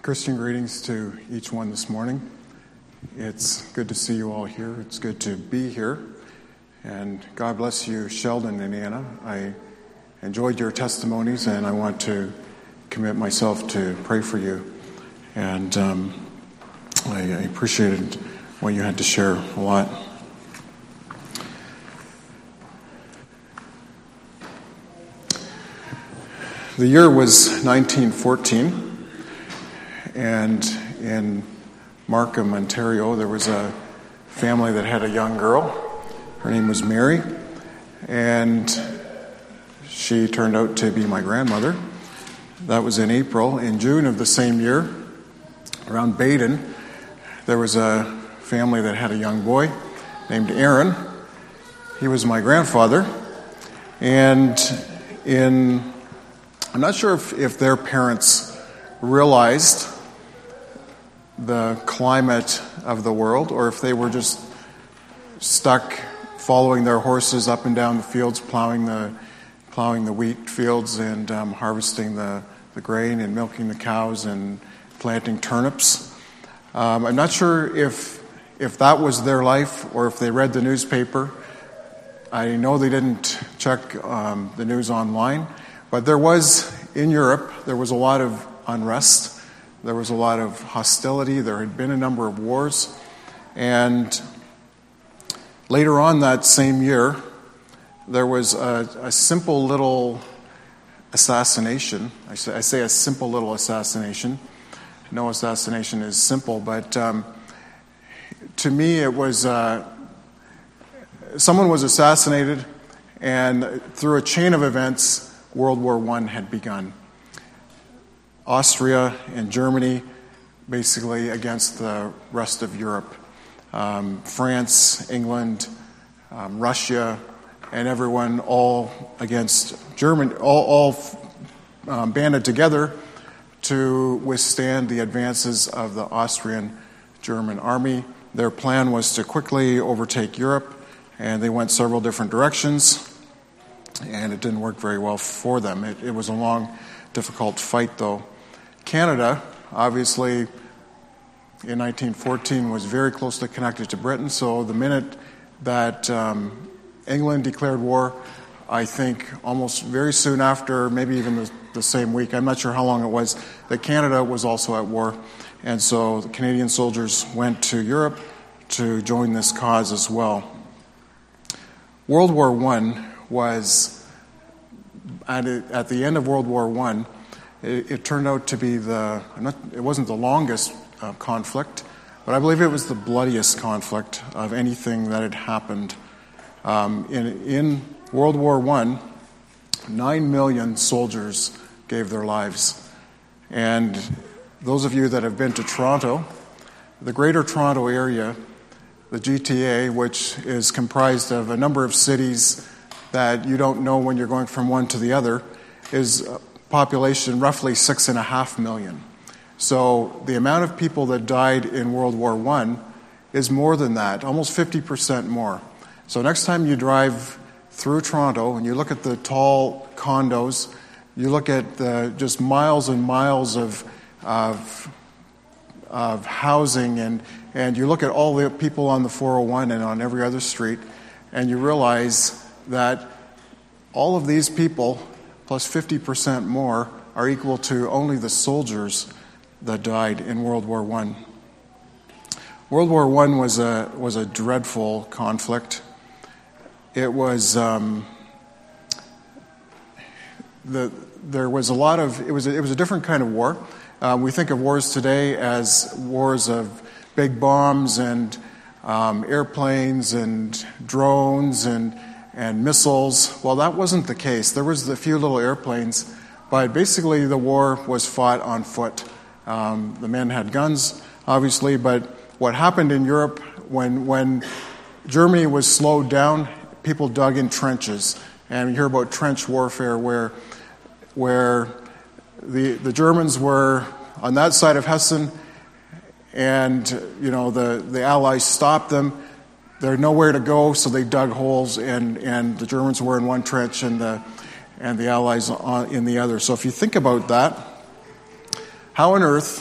Christian greetings to each one this morning. It's good to see you all here. It's good to be here. And God bless you, Sheldon and Anna. I enjoyed your testimonies, and I want to commit myself to pray for you. And I appreciated what you had to share a lot. The year was 1914. And in Markham, Ontario, there was a family that had a young girl. Her name was Mary, and she turned out to be my grandmother. That was in April. In June of the same year, around Baden, there was a family that had a young boy named Aaron. He was my grandfather. And I'm not sure if their parents realized the climate of the world, or if they were just stuck following their horses up and down the fields, plowing the wheat fields and harvesting the grain and milking the cows and planting turnips. I'm not sure if that was their life or if they read the newspaper. I know they didn't check the news online, but in Europe, there was a lot of unrest. There was a lot of hostility. There had been a number of wars. And later on that same year, there was a simple little assassination. I say a simple little assassination. No assassination is simple, but to me it was someone was assassinated, and through a chain of events, World War I had begun. Austria and Germany, basically against the rest of Europe. France, England, Russia, and everyone all against Germany, all banded together to withstand the advances of the Austrian-German army. Their plan was to quickly overtake Europe, and they went several different directions, and it didn't work very well for them. It was a long, difficult fight, though. Canada, obviously, in 1914 was very closely connected to Britain, so the minute that England declared war, I think almost very soon after, maybe even the same week, I'm not sure how long it was, that Canada was also at war. And so the Canadian soldiers went to Europe to join this cause as well. World War I was, at the end of World War I, it turned out to be it wasn't the longest conflict, but I believe it was the bloodiest conflict of anything that had happened. In World War I, 9 million soldiers gave their lives. And those of you that have been to Toronto, the Greater Toronto Area, the GTA, which is comprised of a number of cities that you don't know when you're going from one to the other, is population roughly 6.5 million. So the amount of people that died in World War I is more than that, almost 50% more. So next time you drive through Toronto and you look at the tall condos, you look at just miles and miles of housing, and you look at all the people on the 401 and on every other street, and you realize that all of these people plus 50% more are equal to only the soldiers that died in World War I. World War I was a dreadful conflict. It was there was a lot of it was a different kind of war. We think of wars today as wars of big bombs and airplanes and drones and missiles. Well, that wasn't the case. There was a few little airplanes, but basically the war was fought on foot. The men had guns, obviously, but what happened in Europe when Germany was slowed down, people dug in trenches. And you hear about trench warfare where the Germans were on that side of Hessen, and the Allies stopped them. There had nowhere to go, so they dug holes, and the Germans were in one trench and the Allies in the other. So if you think about that, how on earth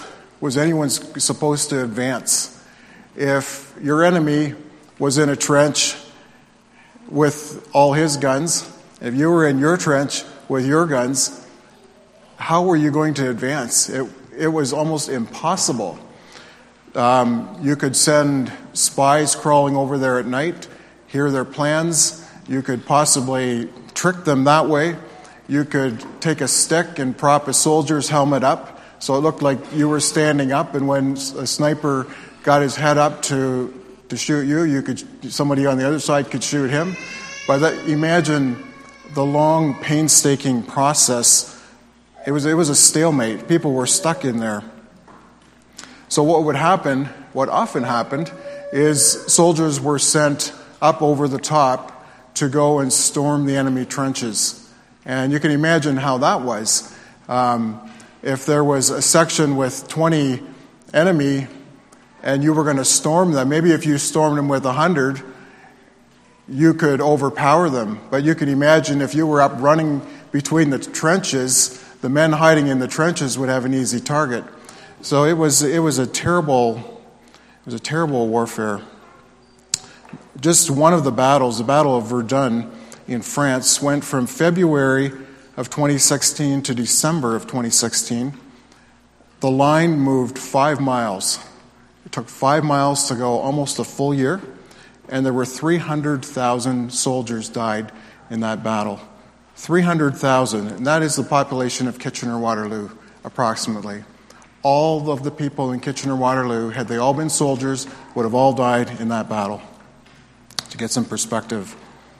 was anyone supposed to advance? If your enemy was in a trench with all his guns, if you were in your trench with your guns, how were you going to advance? It was almost impossible. You could send spies crawling over there at night, hear their plans. You could possibly trick them that way. You could take a stick and prop a soldier's helmet up so it looked like you were standing up, and when a sniper got his head up to shoot you, somebody on the other side could shoot him. But imagine the long, painstaking process. It was a stalemate. People were stuck in there. So what often happened, is soldiers were sent up over the top to go and storm the enemy trenches. And you can imagine how that was. If there was a section with 20 enemy and you were going to storm them, maybe if you stormed them with 100, you could overpower them. But you can imagine if you were up running between the trenches, the men hiding in the trenches would have an easy target. So it was a terrible warfare. Just one of the battles, the Battle of Verdun in France, went from February of 2016 to December of 2016. The line moved 5 miles. It took 5 miles to go almost a full year, and there were 300,000 soldiers died in that battle. 300,000, and that is the population of Kitchener-Waterloo, approximately. All of the people in Kitchener-Waterloo, had they all been soldiers, would have all died in that battle. To get some perspective,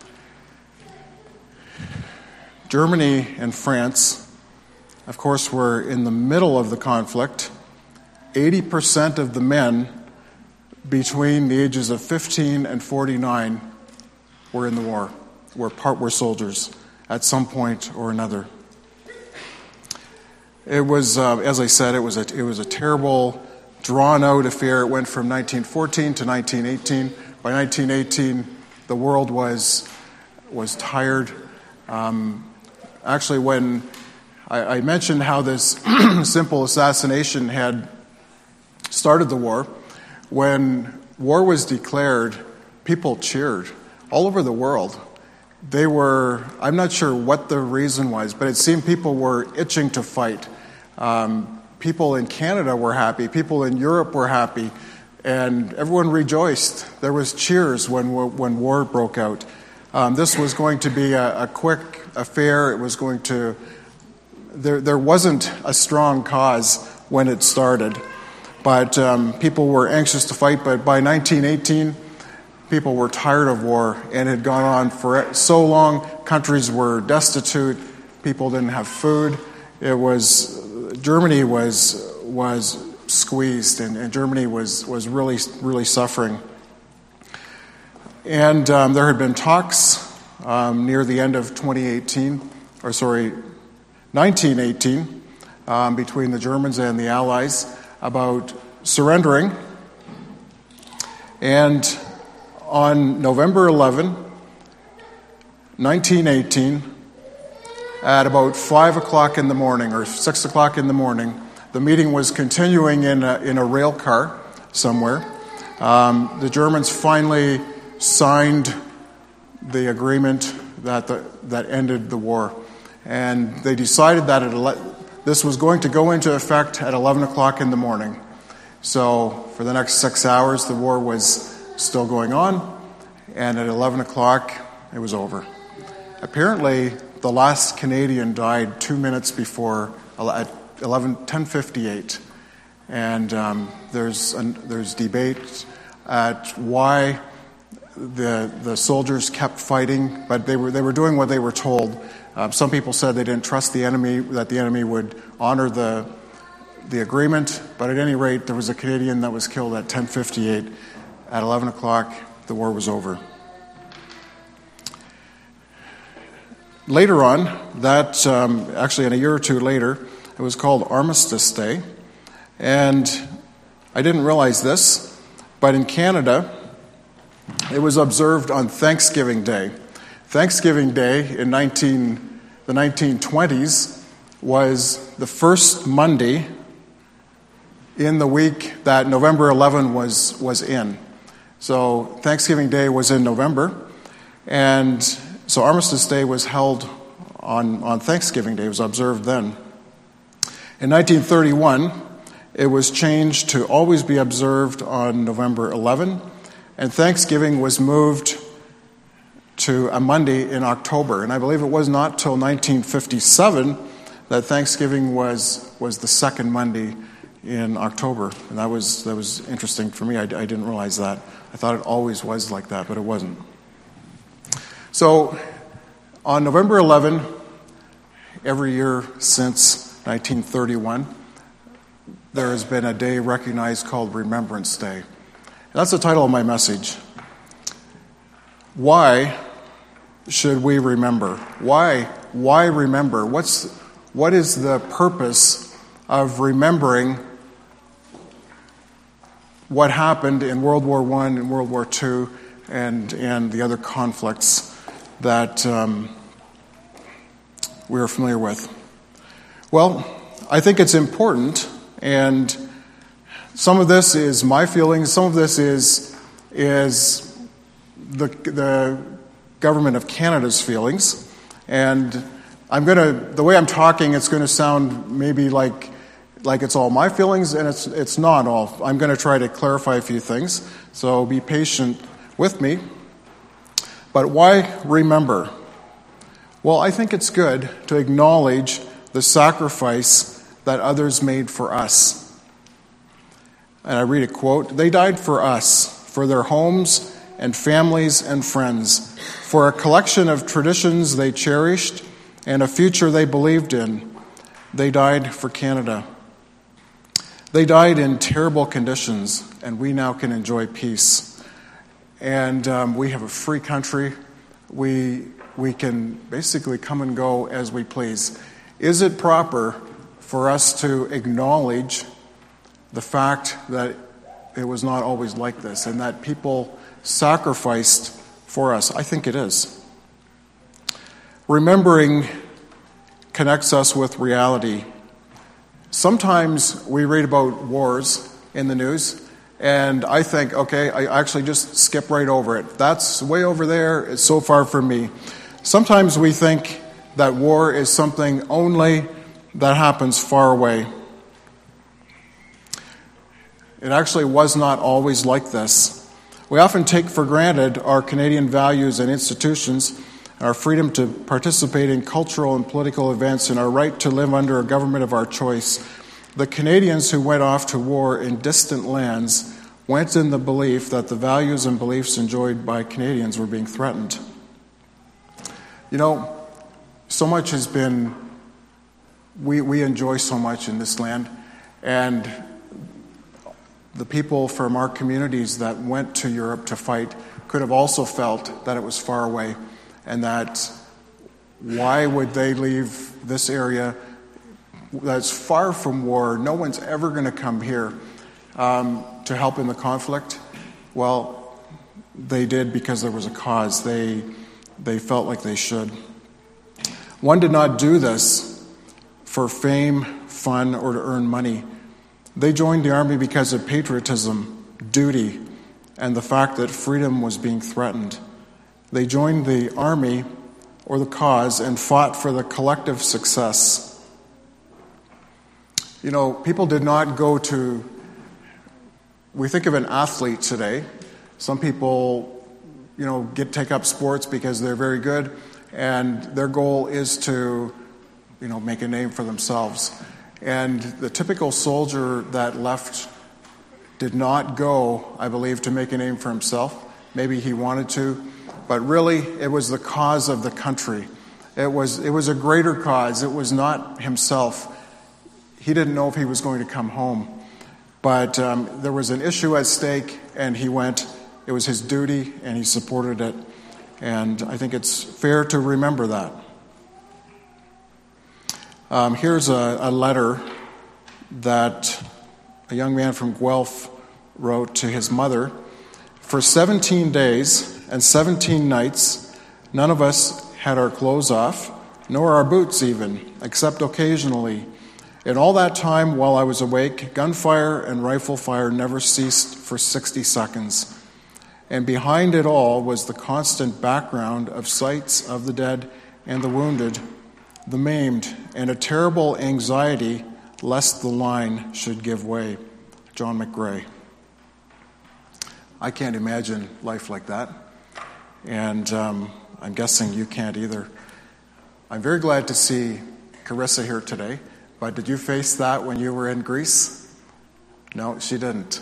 Germany and France, of course, were in the middle of the conflict. 80% of the men between the ages of 15 and 49 were in the war, were soldiers at some point or another. It was, as I said, it was a terrible, drawn-out affair. It went from 1914 to 1918. By 1918, the world was tired. Actually, when I mentioned how this simple assassination had started the war, when war was declared, people cheered all over the world. I'm not sure what the reason was, but it seemed people were itching to fight. People in Canada were happy. People in Europe were happy. And everyone rejoiced. There was cheers when war broke out. This was going to be a quick affair. It was going to... There wasn't a strong cause when it started. But people were anxious to fight. But by 1918, people were tired of war, and it had gone on for so long. Countries were destitute. People didn't have food. Germany was squeezed, and Germany was really, really suffering. And there had been talks near the end of 1918, between the Germans and the Allies about surrendering. And on November 11, 1918, at about 5 o'clock in the morning or 6 o'clock in the morning, the meeting was continuing in a rail car somewhere. The Germans finally signed the agreement that ended the war. And they decided that this was going to go into effect at 11 o'clock in the morning. So for the next 6 hours, the war was still going on, and at 11 o'clock, it was over. Apparently, the last Canadian died 2 minutes before, at 10:58. And there's debate at why the soldiers kept fighting, but they were doing what they were told. Some people said they didn't trust the enemy, that the enemy would honor the agreement, but at any rate, there was a Canadian that was killed at 10:58. At 11 o'clock, the war was over. Later on, actually in a year or two later, it was called Armistice Day, and I didn't realize this, but in Canada, it was observed on Thanksgiving Day. Thanksgiving Day in the 1920s was the first Monday in the week that November 11 was in. So Thanksgiving Day was in November, and so Armistice Day was held on Thanksgiving Day. It was observed then. In 1931, it was changed to always be observed on November 11, and Thanksgiving was moved to a Monday in October. And I believe it was not till 1957 that Thanksgiving was the second Monday in October. And that was interesting for me. I didn't realize that. I thought it always was like that, but it wasn't. So on November 11, every year since 1931, there has been a day recognized called Remembrance Day. And that's the title of my message. Why should we remember? Why remember? What is the purpose of remembering what happened in World War I and World War II and the other conflicts that we are familiar with? Well, I think it's important, and some of this is my feelings, some of this is the government of Canada's feelings, and the way I'm talking, it's going to sound maybe like it's all my feelings, and it's not all. I'm going to try to clarify a few things, so be patient with me. But why remember? Well, I think it's good to acknowledge the sacrifice that others made for us. And I read a quote, "They died for us, for their homes and families and friends, for a collection of traditions they cherished and a future they believed in. They died for Canada. They died in terrible conditions, and we now can enjoy peace. And we have a free country. We can basically come and go as we please. Is it proper for us to acknowledge the fact that it was not always like this and that people sacrificed for us? I think it is. Remembering connects us with reality. Sometimes we read about wars in the news, and I think, okay, I actually just skip right over it. That's way over there. It's so far from me. Sometimes we think that war is something only that happens far away. It actually was not always like this. We often take for granted our Canadian values and institutions, our freedom to participate in cultural and political events, and our right to live under a government of our choice. The Canadians who went off to war in distant lands went in the belief that the values and beliefs enjoyed by Canadians were being threatened. You know, so much has been, we enjoy so much in this land, and the people from our communities that went to Europe to fight could have also felt that it was far away, and that why would they leave this area that's far from war? No one's ever going to come here to help in the conflict. Well, they did because there was a cause. They felt like they should. One did not do this for fame, fun, or to earn money. They joined the army because of patriotism, duty, and the fact that freedom was being threatened. They joined the army or the cause and fought for the collective success. You know, people did not go to... We think of an athlete today. Some people, you know, take up sports because they're very good, and their goal is to, you know, make a name for themselves. And the typical soldier that left did not go, I believe, to make a name for himself. Maybe he wanted to, but really it was the cause of the country. It was a greater cause. It was not himself. He didn't know if he was going to come home. But there was an issue at stake, and he went. It was his duty, and he supported it. And I think it's fair to remember that. Here's a letter that a young man from Guelph wrote to his mother. For 17 days and 17 nights, none of us had our clothes off, nor our boots even, except occasionally. In all that time while I was awake, gunfire and rifle fire never ceased for 60 seconds. And behind it all was the constant background of sights of the dead and the wounded, the maimed, and a terrible anxiety lest the line should give way. John McGray. I can't imagine life like that, and I'm guessing you can't either. I'm very glad to see Carissa here today, but did you face that when you were in Greece? No, she didn't.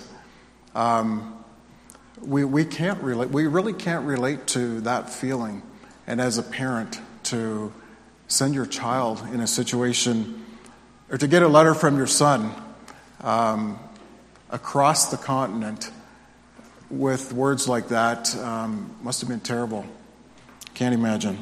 We can't relate. We really can't relate to that feeling, and as a parent, to send your child in a situation, or to get a letter from your son across the continent with words like that must have been terrible. Can't imagine.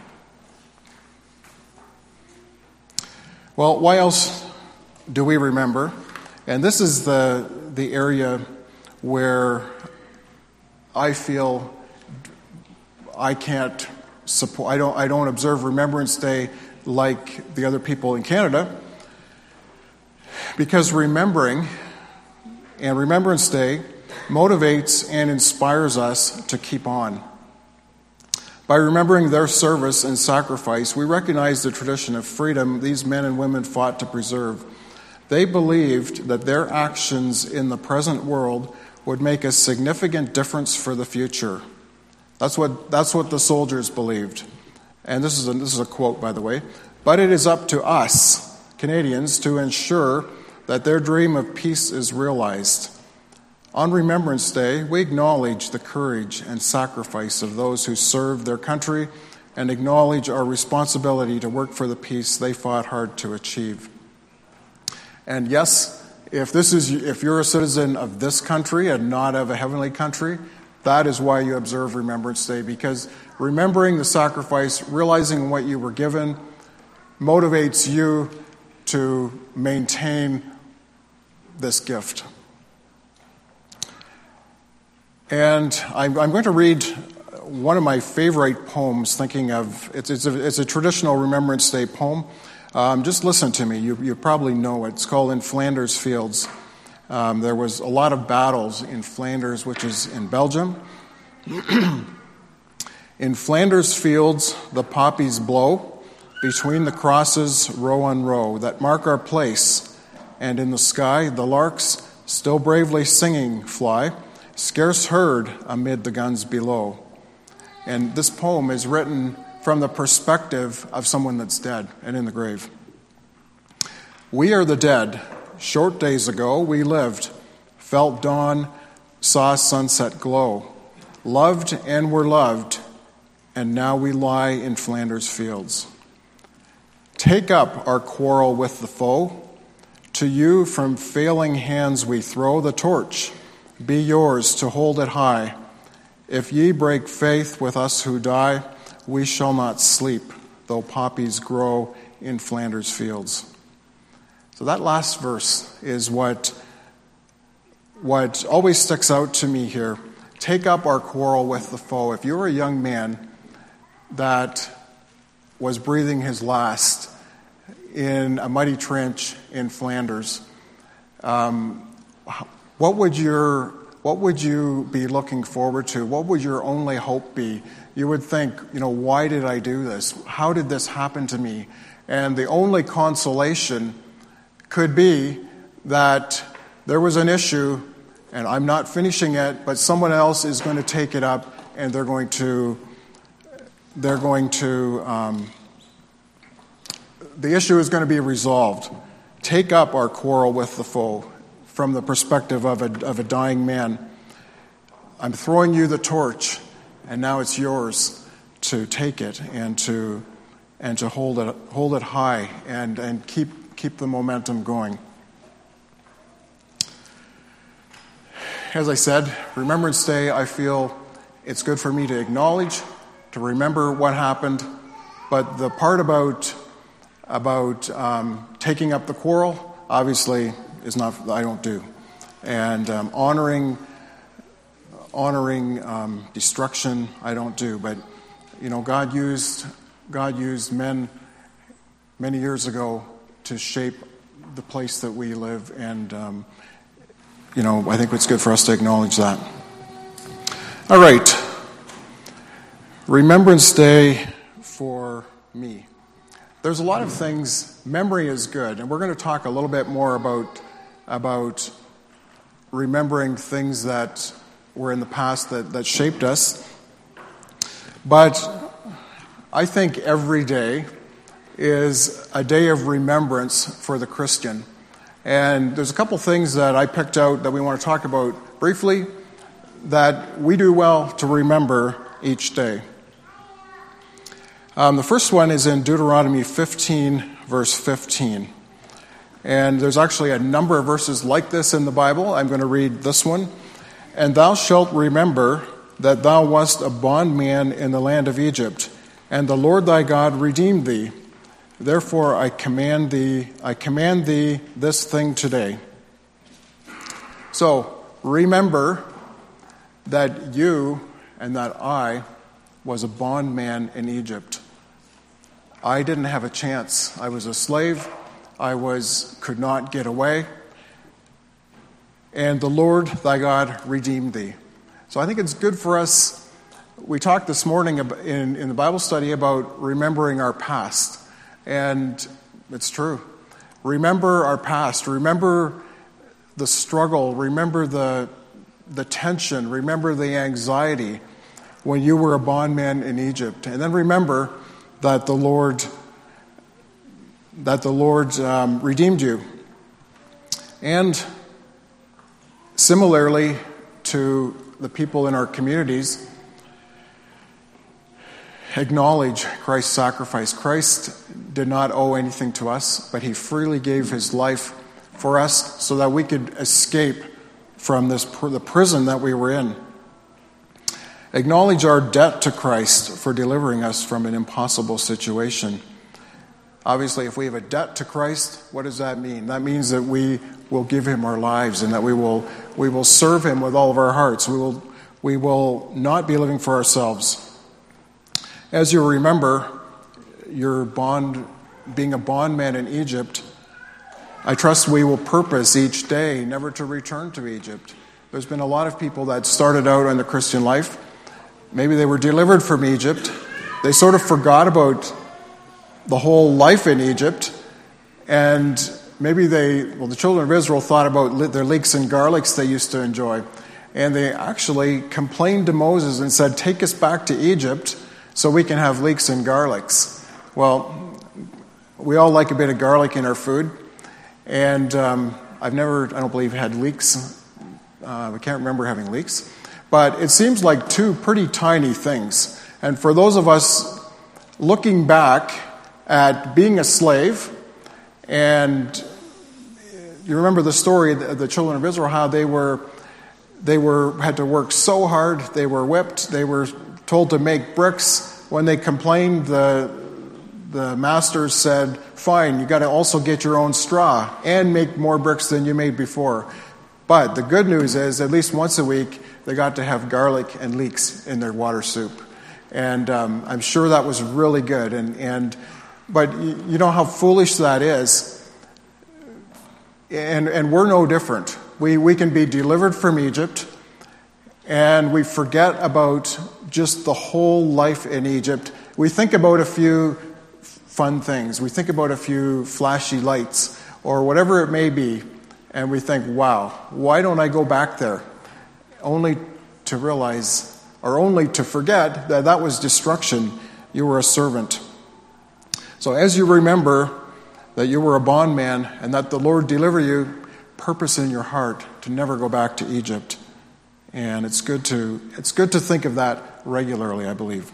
Well, why else do we remember? And this is the area where I feel I can't support. I don't observe Remembrance Day like the other people in Canada, because remembering and Remembrance Day motivates and inspires us to keep on. By remembering their service and sacrifice, we recognize the tradition of freedom these men and women fought to preserve. They believed that their actions in the present world would make a significant difference for the future. That's what the soldiers believed. And this is a quote, by the way. But it is up to us, Canadians, to ensure that their dream of peace is realized. On Remembrance Day, we acknowledge the courage and sacrifice of those who served their country and acknowledge our responsibility to work for the peace they fought hard to achieve. And yes, if you're a citizen of this country and not of a heavenly country, that is why you observe Remembrance Day, because remembering the sacrifice, realizing what you were given, motivates you to maintain this gift. And I'm going to read one of my favorite poems, thinking of, it's a traditional Remembrance Day poem. Just listen to me. You probably know it. It's called In Flanders Fields. There was a lot of battles in Flanders, which is in Belgium. In Flanders fields, the poppies blow, between the crosses, row on row, that mark our place. And in the sky, the larks, still bravely singing, fly, scarce heard amid the guns below. And this poem is written from the perspective of someone that's dead and in the grave. We are the dead. Short days ago we lived, felt dawn, saw sunset glow, loved and were loved, and now we lie in Flanders fields. Take up our quarrel with the foe. To you from failing hands we throw the torch. Be yours to hold it high. If ye break faith with us who die, we shall not sleep, though poppies grow in Flanders fields. So that last verse is what always sticks out to me here. Take up our quarrel with the foe. If you were a young man that was breathing his last in a muddy trench in Flanders, what would you be looking forward to? What would your only hope be? You would think, why did I do this? How did this happen to me? And the only consolation could be that there was an issue, and I'm not finishing it, but someone else is going to take it up, and the issue is going to be resolved. Take up our quarrel with the foe. From the perspective of a dying man, I'm throwing you the torch, and now it's yours to take it and to hold it high and keep the momentum going. As I said, Remembrance Day, I feel it's good for me to acknowledge, to remember what happened, but the part about taking up the quarrel, obviously, is not. I don't do, and honoring destruction, I don't do. But God used men many years ago to shape the place that we live, and I think it's good for us to acknowledge that. All right. Remembrance Day for me. There's a lot of things. Memory is good, and we're going to talk a little bit more about remembering things that were in the past that shaped us. But I think every day is a day of remembrance for the Christian. And there's a couple things that I picked out that we want to talk about briefly that we do well to remember each day. The first one is in Deuteronomy 15, verse 15. And there's actually a number of verses like this in the Bible. I'm going to read this one. And thou shalt remember that thou wast a bondman in the land of Egypt, and the Lord thy God redeemed thee. Therefore I command thee this thing today. So remember that you and that I was a bondman in Egypt. I didn't have a chance. I was a slave. I could not get away. And the Lord thy God redeemed thee. So I think it's good for us. We talked this morning in the Bible study about remembering our past. And it's true. Remember our past. Remember the struggle. Remember the tension. Remember the anxiety when you were a bondman in Egypt. And then remember that the Lord redeemed you. And similarly to the people in our communities, acknowledge Christ's sacrifice. Christ did not owe anything to us, but he freely gave his life for us so that we could escape from the prison that we were in. Acknowledge our debt to Christ for delivering us from an impossible situation. Obviously, if we have a debt to Christ, what does that mean? That means that we will give him our lives and that we will serve him with all of our hearts. We will not be living for ourselves. As you remember being a bondman in Egypt, I trust we will purpose each day never to return to Egypt. There's been a lot of people that started out in the Christian life. Maybe they were delivered from Egypt. They sort of forgot about the whole life in Egypt. And maybe the children of Israel thought about their leeks and garlics they used to enjoy. And they actually complained to Moses and said, "Take us back to Egypt so we can have leeks and garlics." Well, we all like a bit of garlic in our food. And I don't believe had leeks. I can't remember having leeks. But it seems like two pretty tiny things. And for those of us looking back at being a slave, and you remember the story of the children of Israel, how they had to work so hard, they were whipped, they were told to make bricks. When they complained, the masters said, "Fine, you got to also get your own straw and make more bricks than you made before." But the good news is, at least once a week, they got to have garlic and leeks in their water soup. And I'm sure that was really good. But you know how foolish that is. And we're no different. We can be delivered from Egypt, and we forget about just the whole life in Egypt. We think about a few fun things. We think about a few flashy lights or whatever it may be. And we think, wow, why don't I go back there? Only to realize, or only to forget, that was destruction. You were a servant. So as you remember that you were a bondman and that the Lord delivered you, purpose in your heart to never go back to Egypt. And it's good to think of that regularly, I believe.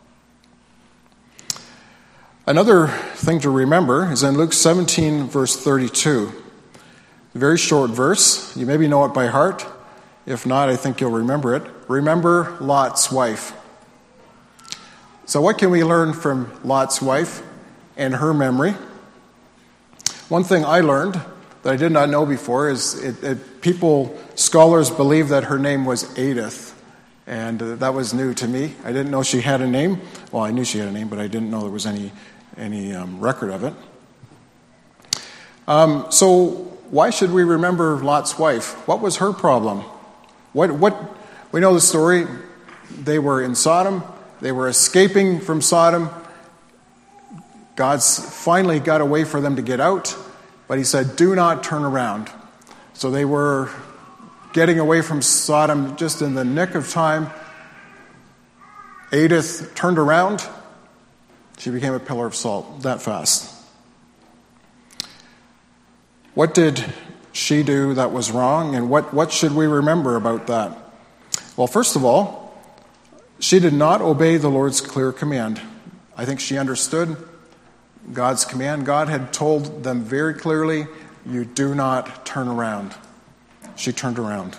Another thing to remember is in Luke 17, verse 32. A very short verse. You maybe know it by heart. If not, I think you'll remember it. Remember Lot's wife. So what can we learn from Lot's wife and her memory? One thing I learned that I did not know before is scholars believe that her name was Edith. And that was new to me. I didn't know she had a name. Well, I knew she had a name, but I didn't know there was any record of it. So why should we remember Lot's wife? What was her problem? What we know the story. They were in Sodom. They were escaping from Sodom. God's finally got a way for them to get out, but he said, do not turn around. So they were getting away from Sodom just in the nick of time. Edith turned around. She became a pillar of salt that fast. What did she do that was wrong, and what should we remember about that? Well, first of all, she did not obey the Lord's clear command. I think she understood God's command. God had told them very clearly, you do not turn around. She turned around.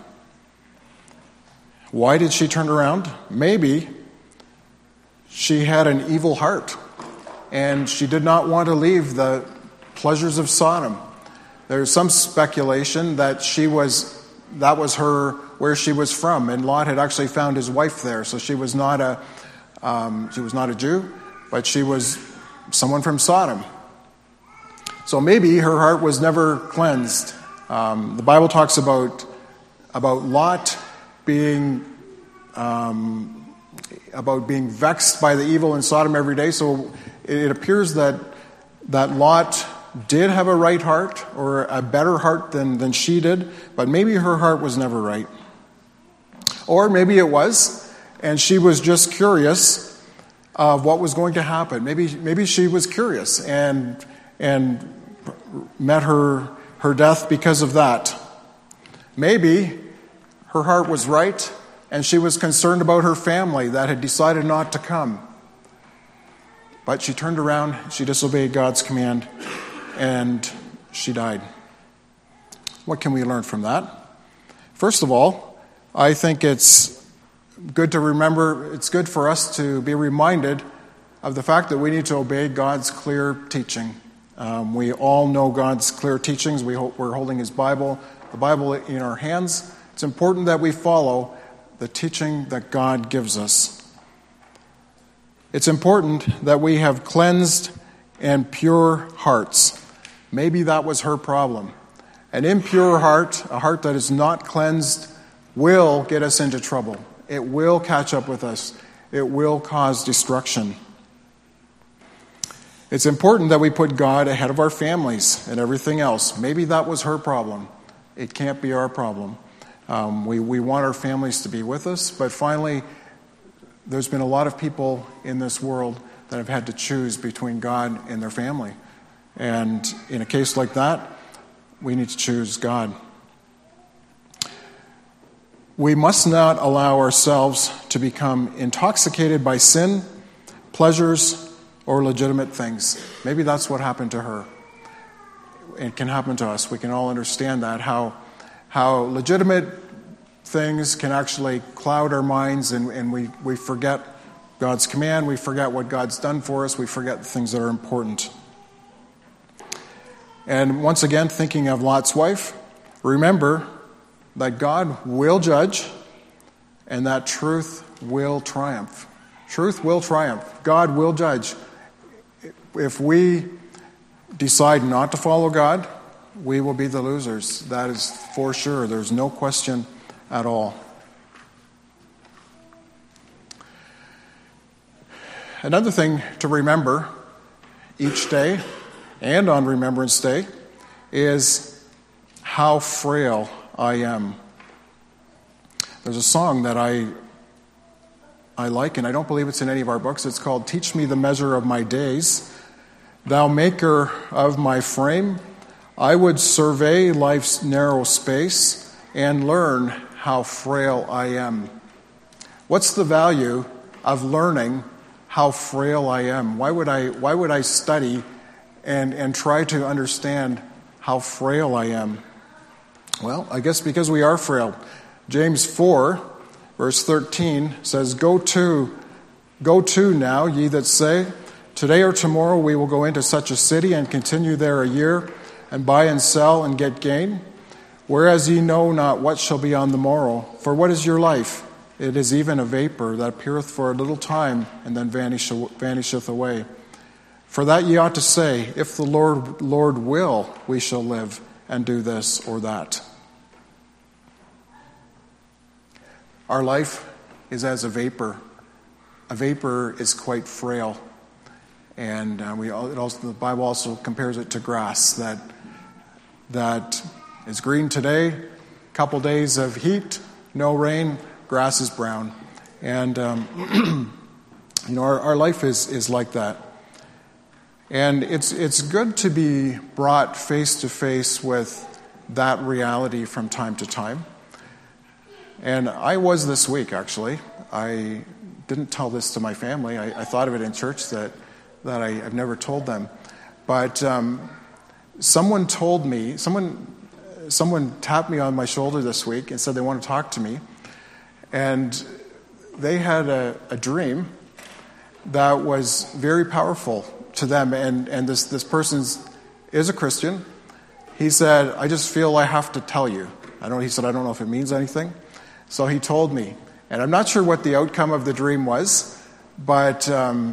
Why did she turn around? Maybe she had an evil heart, and she did not want to leave the pleasures of Sodom. There's some speculation that that was where she was from, and Lot had actually found his wife there. So she was not a Jew, but she was someone from Sodom. So maybe her heart was never cleansed. The Bible talks about Lot being vexed by the evil in Sodom every day. So it appears that Lot did have a right heart, or a better heart than she did, but maybe her heart was never right. Or maybe it was, and she was just curious of what was going to happen. Maybe she was curious and met her death because of that. Maybe her heart was right, and she was concerned about her family that had decided not to come. But she turned around, she disobeyed God's command, and she died. What can we learn from that? First of all, I think it's good to remember, it's good for us to be reminded of the fact that we need to obey God's clear teaching. We all know God's clear teachings. We're holding His Bible, the Bible in our hands. It's important that we follow the teaching that God gives us. It's important that we have cleansed and pure hearts. Maybe that was her problem. An impure heart, a heart that is not cleansed, will get us into trouble. It will catch up with us. It will cause destruction. It's important that we put God ahead of our families and everything else. Maybe that was her problem. It can't be our problem. We want our families to be with us, but finally, there's been a lot of people in this world that have had to choose between God and their family. And in a case like that, we need to choose God. We must not allow ourselves to become intoxicated by sin, pleasures, or legitimate things. Maybe that's what happened to her. It can happen to us. We can all understand that, how legitimate things can actually cloud our minds, and we forget God's command, we forget what God's done for us, we forget the things that are important. And once again, thinking of Lot's wife, remember that God will judge and that truth will triumph. Truth will triumph. God will judge. If we decide not to follow God, we will be the losers. That is for sure. There's no question at all. Another thing to remember each day and on Remembrance Day is how frail I am. There's a song that I like, and I don't believe it's in any of our books. It's called "Teach Me the Measure of My Days. Thou maker of my frame, I would survey life's narrow space and learn how frail I am." What's the value of learning how frail I am? Why would I study and try to understand how frail I am? Well, I guess because we are frail. James 4, verse 13 says, Go to now, ye that say, today or tomorrow we will go into such a city and continue there a year, and buy and sell and get gain. Whereas ye know not what shall be on the morrow. For what is your life? It is even a vapor that appeareth for a little time, and then vanisheth away. For that ye ought to say, if the Lord will, we shall live and do this or that. Our life is as a vapor. A vapor is quite frail. And the Bible also compares it to grass that is green today, a couple days of heat, no rain, grass is brown. And our life is like that. And it's good to be brought face to face with that reality from time to time. And I was this week, actually. I didn't tell this to my family. I thought of it in church that I've never told them. But someone told me, someone tapped me on my shoulder this week and said they want to talk to me. And they had a dream that was very powerful to them. And this person is a Christian. He said, I just feel I have to tell you. He said, I don't know if it means anything. So he told me. And I'm not sure what the outcome of the dream was, but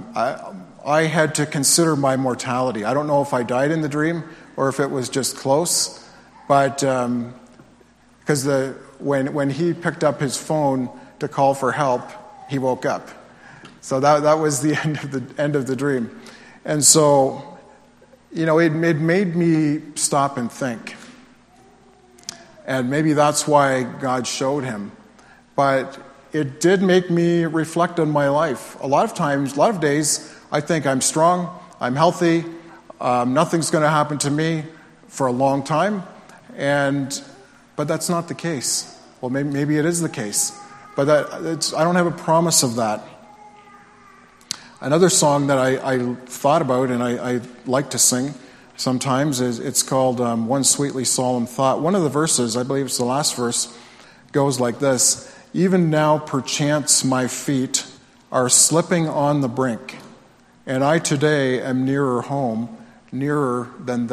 I had to consider my mortality. I don't know if I died in the dream or if it was just close, but because when he picked up his phone to call for help, he woke up. So that was the end of the dream. And so, it made me stop and think. And maybe that's why God showed him. But it did make me reflect on my life. A lot of days, I think I'm strong, I'm healthy, nothing's going to happen to me for a long time. But that's not the case. Well, maybe it is the case. But I don't have a promise of that. Another song that I thought about and I like to sing sometimes it's called One Sweetly Solemn Thought. One of the verses, I believe it's the last verse, goes like this: Even now perchance my feet are slipping on the brink, and I today am nearer home, nearer than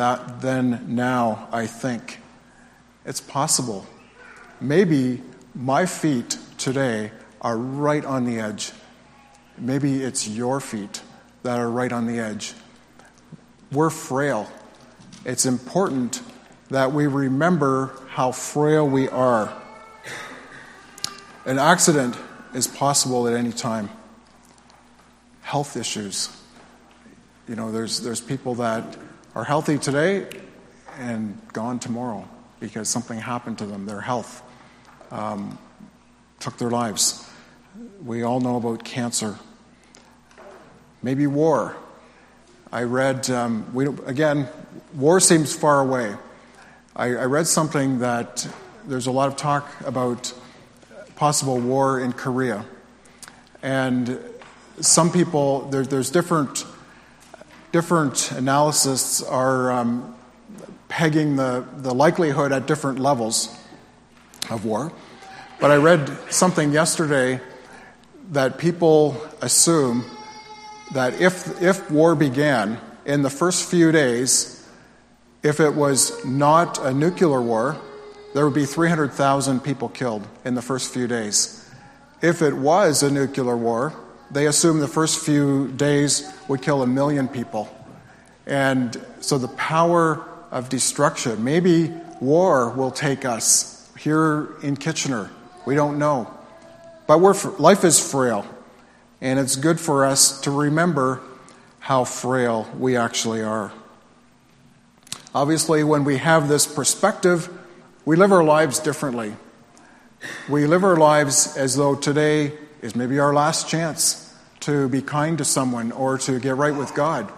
now I think. It's possible. Maybe my feet today are right on the edge. Maybe it's your feet that are right on the edge. We're frail. It's important that we remember how frail we are. An accident is possible at any time. Health issues. There's people that are healthy today and gone tomorrow because something happened to them. Their health took their lives. We all know about cancer. Maybe war. I read, war seems far away. I read something that there's a lot of talk about possible war in Korea. And some people, there's different analysts are pegging the likelihood at different levels of war. But I read something yesterday that people assume that if war began, in the first few days, if it was not a nuclear war, there would be 300,000 people killed in the first few days. If it was a nuclear war, they assume the first few days would kill 1 million people. And so the power of destruction, maybe war will take us here in Kitchener. We don't know. But life is frail. And it's good for us to remember how frail we actually are. Obviously, when we have this perspective, we live our lives differently. We live our lives as though today is maybe our last chance to be kind to someone or to get right with God.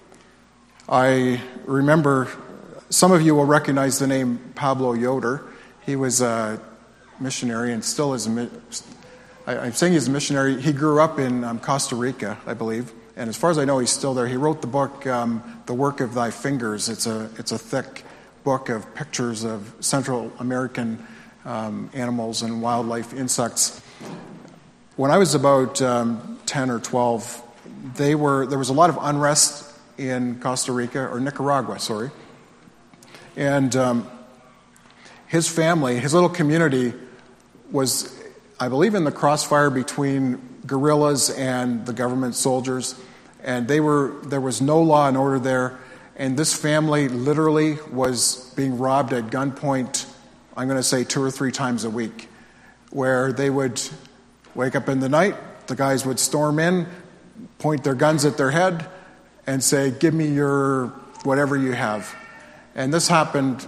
I remember, some of you will recognize the name Pablo Yoder. He was a missionary and still is I'm saying he's a missionary. He grew up in Costa Rica, I believe, and as far as I know, he's still there. He wrote the book, The Work of Thy Fingers. It's a thick book of pictures of Central American animals and wildlife, insects. When I was about 10 or 12, there was a lot of unrest in Costa Rica, or Nicaragua, sorry. And his family, his little community was, I believe, in the crossfire between guerrillas and the government soldiers. And there was no law and order there. And this family literally was being robbed at gunpoint, I'm going to say 2 or 3 times a week, where they would wake up in the night, the guys would storm in, point their guns at their head, and say, give me your whatever you have. And this happened,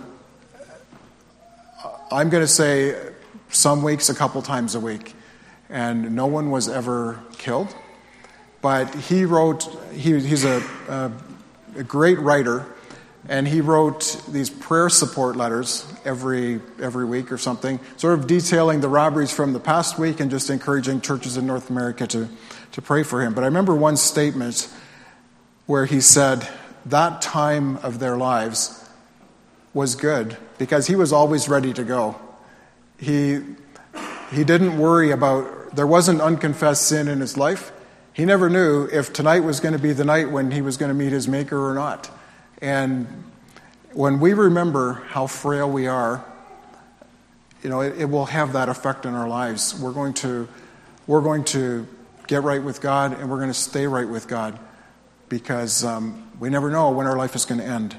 I'm going to say, some weeks, a couple times a week. And no one was ever killed. But he wrote, he's a great writer, and he wrote these prayer support letters every week or something, sort of detailing the robberies from the past week and just encouraging churches in North America to pray for him. But I remember one statement where he said that time of their lives was good because he was always ready to go. He didn't worry about, there wasn't unconfessed sin in his life. He never knew if tonight was going to be the night when he was going to meet his Maker or not. And when we remember how frail we are, it will have that effect in our lives. We're going to get right with God, and we're going to stay right with God because we never know when our life is going to end.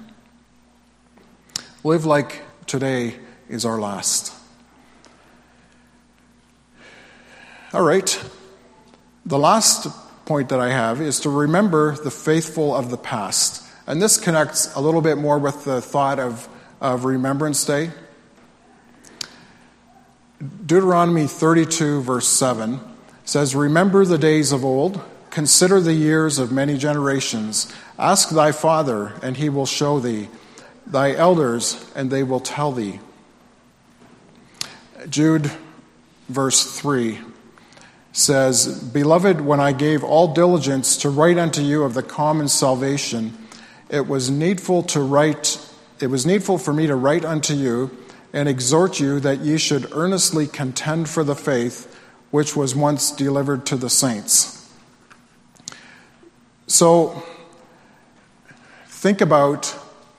Live like today is our last. All right. The last point that I have is to remember the faithful of the past. And this connects a little bit more with the thought of Remembrance Day. Deuteronomy 32, verse 7 says, remember the days of old, consider the years of many generations. Ask thy father, and he will show thee, thy elders, and they will tell thee. Jude, verse 3 says, beloved, when I gave all diligence to write unto you of the common salvation, it was needful for me to write unto you and exhort you that ye should earnestly contend for the faith which was once delivered to the saints. So think about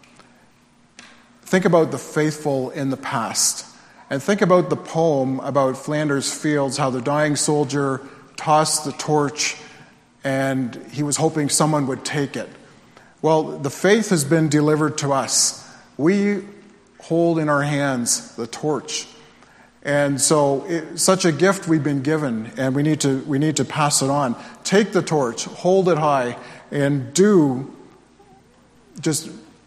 the faithful in the past. And think about the poem about Flanders Fields, how the dying soldier tossed the torch and he was hoping someone would take it. Well, the faith has been delivered to us. We hold in our hands the torch. And so such a gift we've been given, and we need to pass it on. Take the torch, hold it high, and do just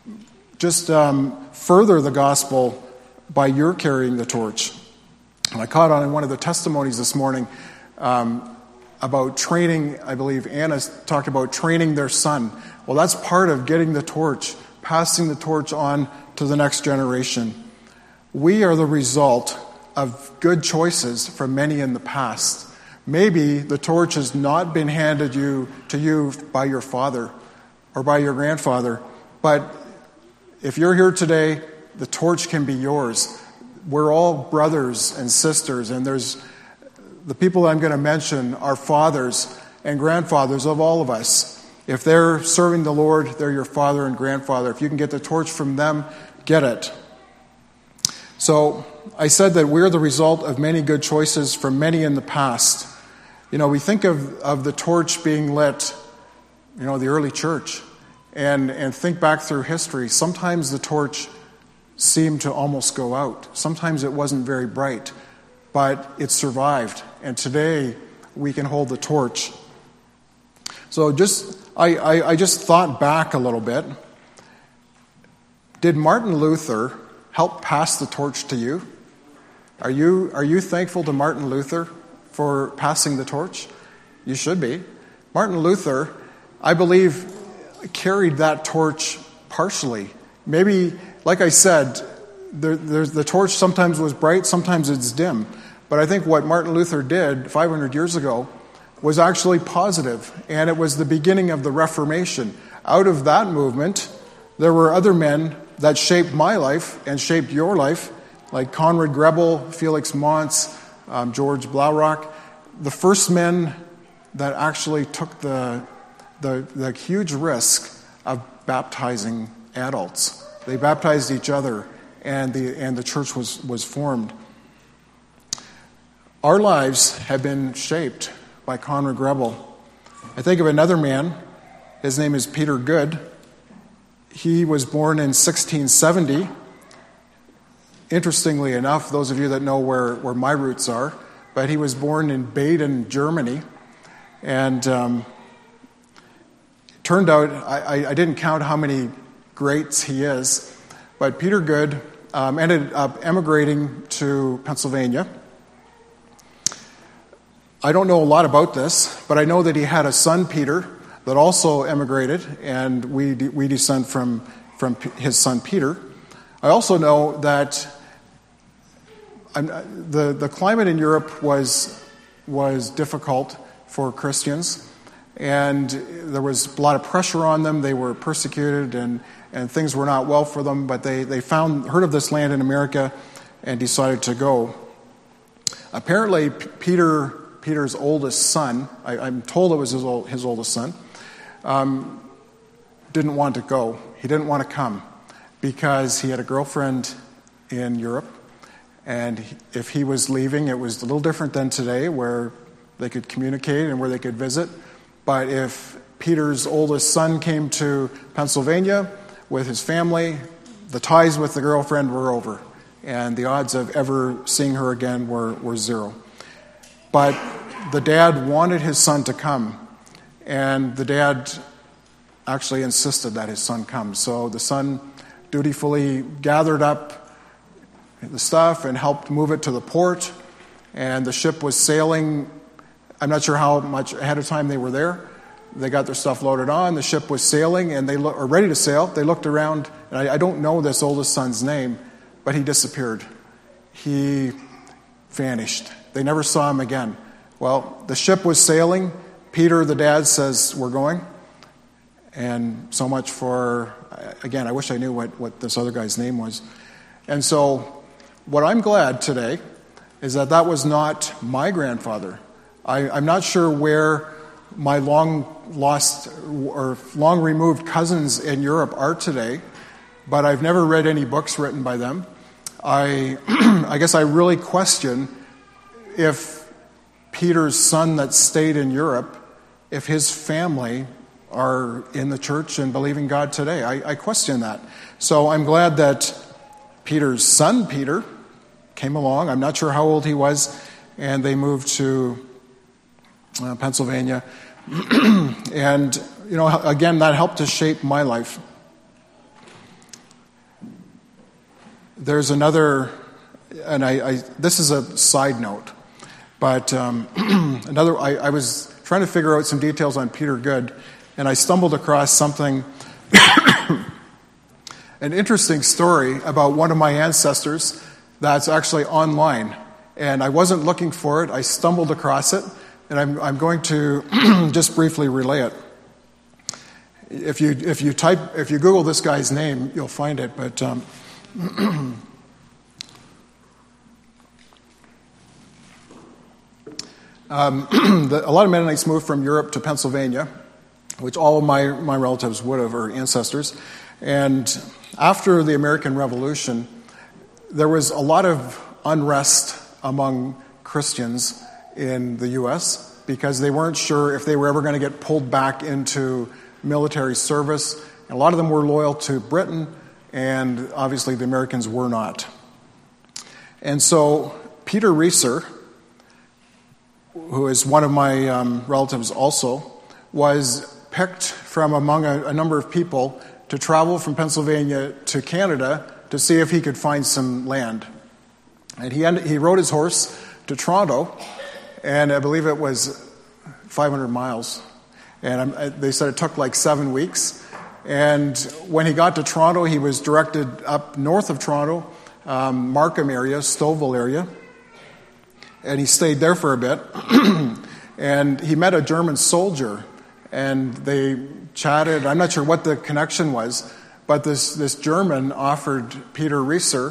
further the gospel by your carrying the torch. And I caught on in one of the testimonies this morning about training. I believe Anna talked about training their son. Well, that's part of getting the torch, passing the torch on to the next generation. We are the result of good choices from many in the past. Maybe the torch has not been handed to you by your father or by your grandfather, but if you're here today, the torch can be yours. We're all brothers and sisters, and there's the people I'm going to mention are fathers and grandfathers of all of us. If they're serving the Lord, they're your father and grandfather. If you can get the torch from them, get it. So I said that we're the result of many good choices from many in the past. We think of the torch being lit, the early church, and think back through history. Sometimes the torch seemed to almost go out. Sometimes it wasn't very bright, but it survived. And today we can hold the torch. So I just thought back a little bit. Did Martin Luther help pass the torch to you? Are you thankful to Martin Luther for passing the torch? You should be. Martin Luther, I believe, carried that torch partially. Maybe, like I said, the torch sometimes was bright, sometimes it's dim. But I think what Martin Luther did 500 years ago was actually positive, and it was the beginning of the Reformation. Out of that movement, there were other men that shaped my life and shaped your life, like Conrad Grebel, Felix Montz, George Blaurock, the first men that actually took the huge risk of baptizing adults. They baptized each other, and the church was formed. Our lives have been shaped by Conrad Grebel. I think of another man His name is Peter Good. He was born in 1670. Interestingly enough, those of you that know where my roots are, but he was born in Baden, Germany. And turned out, I didn't count how many greats he is, but Peter Good ended up emigrating to Pennsylvania. I don't know a lot about this, but I know that he had a son, Peter, that also emigrated, and we descend from his son, Peter. I also know that the climate in Europe was difficult for Christians, and there was a lot of pressure on them. They were persecuted, and things were not well for them, but they heard of this land in America and decided to go. Apparently, Peter's oldest son, I'm told it was his oldest son, didn't want to go. He didn't want to come because he had a girlfriend in Europe, and if he was leaving, it was a little different than today where they could communicate and where they could visit. But if Peter's oldest son came to Pennsylvania with his family, the ties with the girlfriend were over, and the odds of ever seeing her again were zero. But the dad wanted his son to come, and the dad actually insisted that his son come. So the son dutifully gathered up the stuff and helped move it to the port, and the ship was sailing. I'm not sure how much ahead of time they were there. They got their stuff loaded on. The ship was sailing, and they were ready to sail. They looked around, and I don't know this oldest son's name, but he disappeared. He vanished. They never saw him again. Well, the ship was sailing. Peter, the dad, says, "We're going." And so much for, again, I wish I knew what this other guy's name was. And so what I'm glad today is that was not my grandfather. I'm not sure where my long-lost or long-removed cousins in Europe are today, but I've never read any books written by them. I guess I really question if Peter's son that stayed in Europe, if his family are in the church and believing God today. I question that. So I'm glad that Peter's son, Peter, came along. I'm not sure how old he was, and they moved to Pennsylvania. And, again, that helped to shape my life. There's another, and this is a side note, but I was trying to figure out some details on Peter Good, and I stumbled across something, an interesting story about one of my ancestors that's actually online. And I wasn't looking for it. I stumbled across it, and I'm going to just briefly relay it. If you Google this guy's name, you'll find it. But a lot of Mennonites moved from Europe to Pennsylvania, which all of my relatives would have, or ancestors. And after the American Revolution, there was a lot of unrest among Christians in the U.S. because they weren't sure if they were ever going to get pulled back into military service. And a lot of them were loyal to Britain, and obviously the Americans were not. And so Peter Reeser, who is one of my relatives also, was picked from among a number of people to travel from Pennsylvania to Canada to see if he could find some land. And he rode his horse to Toronto, and I believe it was 500 miles. And they said it took like 7 weeks. And when he got to Toronto, he was directed up north of Toronto, Markham area, Stouffville area. And he stayed there for a bit. And he met a German soldier, and they chatted. I'm not sure what the connection was, but this German offered Peter Reeser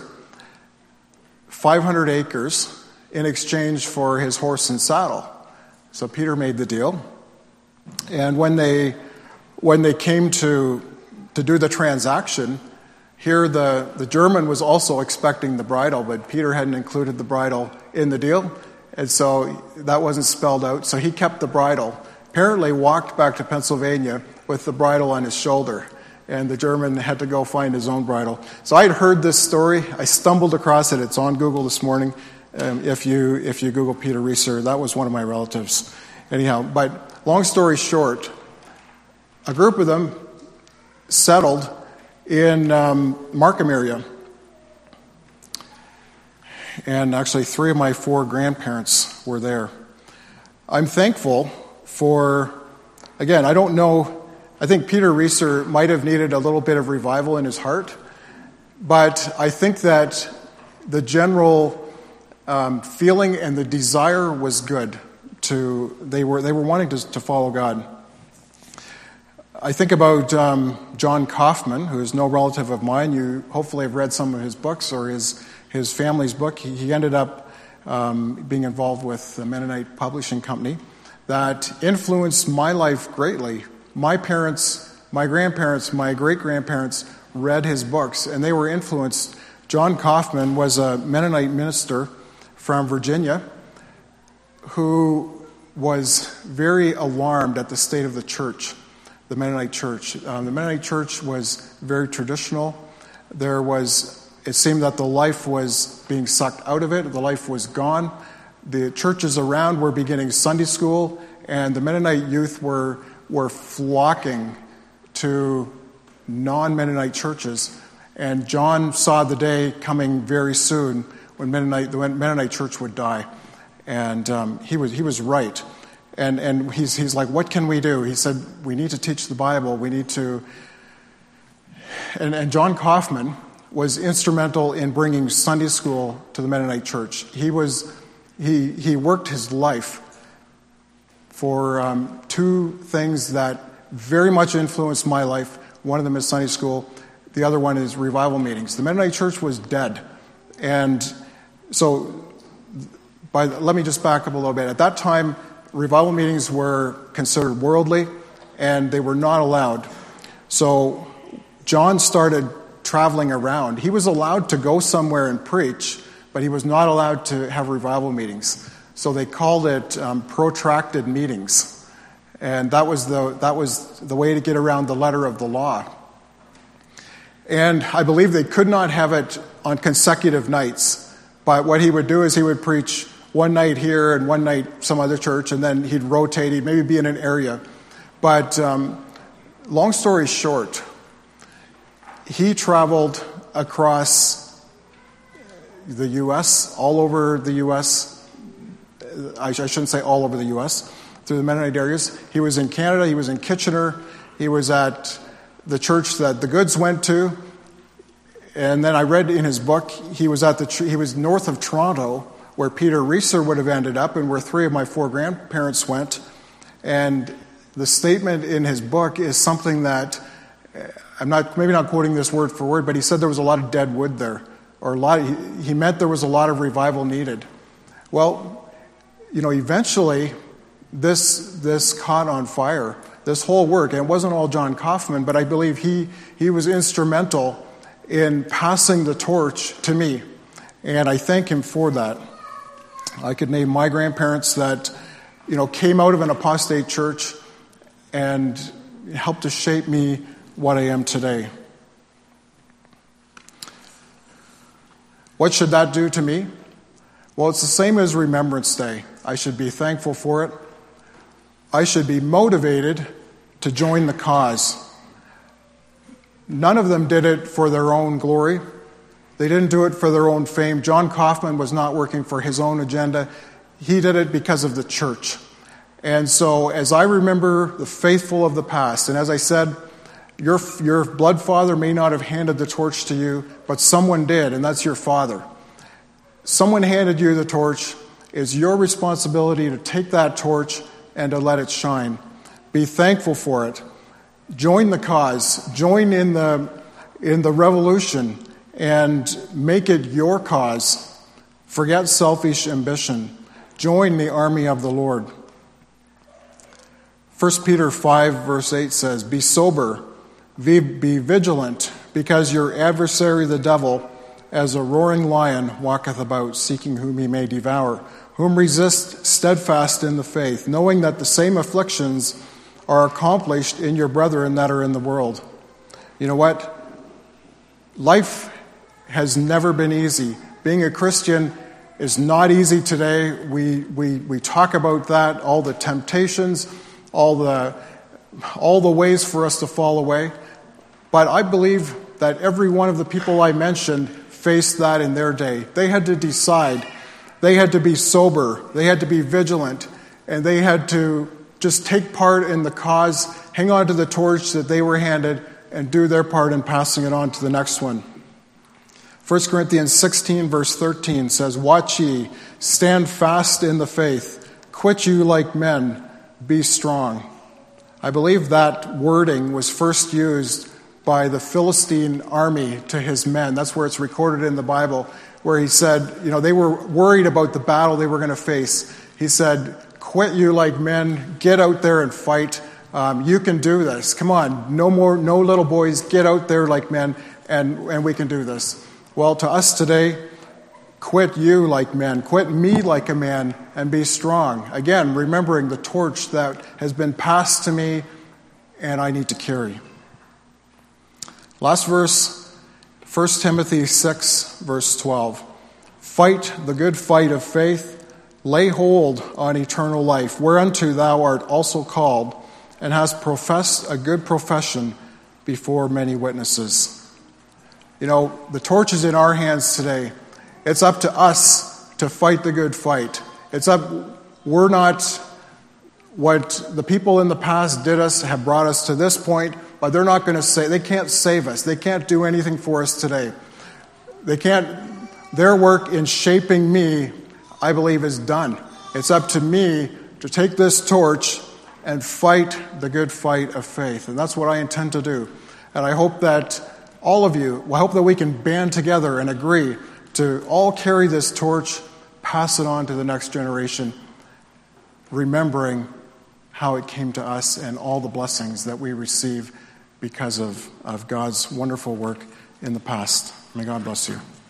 500 acres in exchange for his horse and saddle. So Peter made the deal. And when they came to do the transaction, here the German was also expecting the bridle, but Peter hadn't included the bridle in the deal, and so that wasn't spelled out. So he kept the bridle, apparently walked back to Pennsylvania with the bridle on his shoulder, and the German had to go find his own bridle. So I had heard this story. I stumbled across it. It's on Google this morning. If you Google Peter Reeser, that was one of my relatives. Anyhow, but long story short, a group of them settled in Markham area. And actually 3 of my 4 grandparents were there. I'm thankful for, again, I don't know, I think Peter Reeser might have needed a little bit of revival in his heart, but I think that the general feeling and the desire was good. They were wanting to follow God. I think about John Kaufman, who is no relative of mine. You hopefully have read some of his books or his family's book. He ended up being involved with the Mennonite Publishing Company that influenced my life greatly. My parents, my grandparents, my great-grandparents read his books, and they were influenced. John Kaufman was a Mennonite minister from Virginia who was very alarmed at the state of the church, the Mennonite church. The Mennonite church was very traditional. It seemed that the life was being sucked out of it. The life was gone. The churches around were beginning Sunday school, and the Mennonite youth were flocking to non-Mennonite churches. And John saw the day coming very soon when the Mennonite church would die. And he was right. And he's like, what can we do? He said, we need to teach the Bible. We need to... And John Kaufman was instrumental in bringing Sunday school to the Mennonite church. He worked his life for 2 things that very much influenced my life. One of them is Sunday school. The other one is revival meetings. The Mennonite church was dead. And so, let me just back up a little bit. At that time, revival meetings were considered worldly, and they were not allowed. So John started traveling around. He was allowed to go somewhere and preach, but he was not allowed to have revival meetings. So they called it protracted meetings. And that was the way to get around the letter of the law. And I believe they could not have it on consecutive nights. But what he would do is he would preach one night here and one night some other church, and then he'd rotate. He'd maybe be in an area. But long story short, he traveled across the U.S., all over the U.S. I shouldn't say all over the U.S., through the Mennonite areas. He was in Canada. He was in Kitchener. He was at the church that the Goods went to. And then I read in his book, he was north of Toronto, where Peter Reeser would have ended up, and where 3 of my 4 grandparents went. And the statement in his book is something that I'm maybe not quoting this word for word, but he said there was a lot of dead wood there, or he meant there was a lot of revival needed. Well, eventually this caught on fire. This whole work, and it wasn't all John Kaufman, but I believe he was instrumental in passing the torch to me, and I thank him for that. I could name my grandparents that, came out of an apostate church and helped to shape me what I am today. What should that do to me? Well, it's the same as Remembrance Day. I should be thankful for it. I should be motivated to join the cause. None of them did it for their own glory. They didn't do it for their own fame. John Kaufman was not working for his own agenda. He did it because of the church. And so as I remember the faithful of the past, and as I said, your blood father may not have handed the torch to you, but someone did, and that's your father. Someone handed you the torch. It's your responsibility to take that torch and to let it shine. Be thankful for it. Join the cause. Join in the revolution and make it your cause. Forget selfish ambition. Join the army of the Lord. 1 Peter 5 verse 8 says, be sober, be vigilant, because your adversary the devil, as a roaring lion walketh about, seeking whom he may devour. Whom resist steadfast in the faith, knowing that the same afflictions are accomplished in your brethren that are in the world. You know what? Life has never been easy. Being a Christian is not easy today. We talk about that, all the temptations, all the ways for us to fall away. But I believe that every one of the people I mentioned faced that in their day. They had to decide. They had to be sober. They had to be vigilant. And they had to just take part in the cause, hang on to the torch that they were handed, and do their part in passing it on to the next one. 1 Corinthians 16, verse 13 says, Watch ye, stand fast in the faith, quit you like men, be strong. I believe that wording was first used by the Philistine army to his men. That's where it's recorded in the Bible, where he said, they were worried about the battle they were going to face. He said, quit you like men, get out there and fight. You can do this. Come on, no little boys, get out there like men, and we can do this. Well, to us today, quit you like men, quit me like a man, and be strong. Again, remembering the torch that has been passed to me and I need to carry. Last verse, 1 Timothy 6, verse 12. Fight the good fight of faith, lay hold on eternal life, whereunto thou art also called, and hast professed a good profession before many witnesses. The torch is in our hands today. It's up to us to fight the good fight. We're not what the people in the past did us, have brought us to this point, but they're not going to they can't save us. They can't do anything for us today. Their work in shaping me, I believe, is done. It's up to me to take this torch and fight the good fight of faith. And that's what I intend to do. And I hope that all of you, I hope that we can band together and agree to all carry this torch, pass it on to the next generation, remembering how it came to us and all the blessings that we receive because of God's wonderful work in the past. May God bless you.